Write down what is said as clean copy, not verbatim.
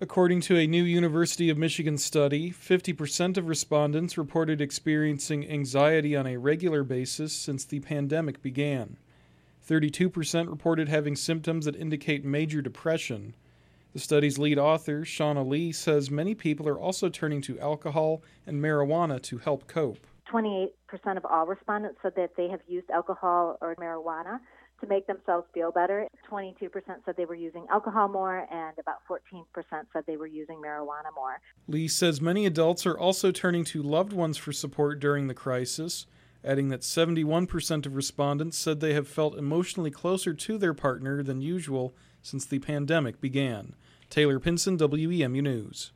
According to a new University of Michigan study, 50% of respondents reported experiencing anxiety on a regular basis since the pandemic began. 32% reported having symptoms that indicate major depression. The study's lead author, Shauna Lee, says many people are also turning to alcohol and marijuana to help cope. 28% of all respondents said that they have used alcohol or marijuana to make themselves feel better. 22% said they were using alcohol more, and about 14% said they were using marijuana more. Lee says many adults are also turning to loved ones for support during the crisis, adding that 71% of respondents said they have felt emotionally closer to their partner than usual since the pandemic began. Taylor Pinson, WEMU News.